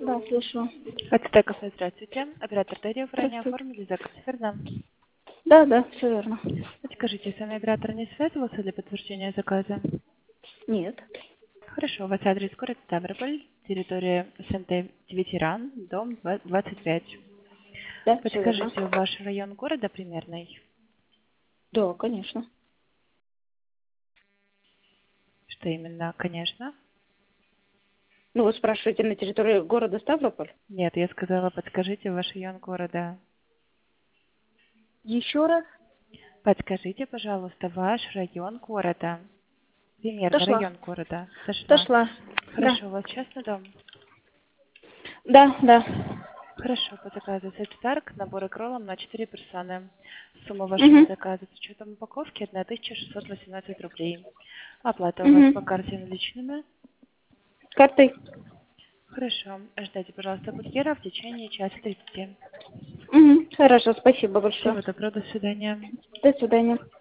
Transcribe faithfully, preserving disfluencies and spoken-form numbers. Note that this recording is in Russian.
Да, слышу. Ацтеков, здравствуйте. Оператор Дэдио, ранее Здравствуйте. оформили заказ, верно? Да, да, все верно. Подскажите, с вами оператор не связывался для подтверждения заказа? Нет. Хорошо, у вас адрес город Ставрополь, территория СНТ Ветеран, дом два- двадцать пять. Да, все верно. Подскажите, ваш район города примерный? Да, конечно. Что именно, конечно? Ну, вы спрашиваете на территории города Ставрополь? Нет, я сказала, подскажите ваш район города. Еще раз? Подскажите, пожалуйста, ваш район города. Примерно Дошла. район города. Дошла. Дошла. Да. Хорошо, у вас частный дом? Да, да. Хорошо, по заказу Сет Старк, набор кролом на четыре персоны. Сумма вашего Угу. заказа с учетом упаковки тысяча шестьсот восемнадцать рублей. Оплата у вас по Угу. карте наличными. Картой? Хорошо, ждите, пожалуйста, курьера в течение часа тридцати. Угу. Хорошо, спасибо большое. Всего доброго, до свидания. До свидания.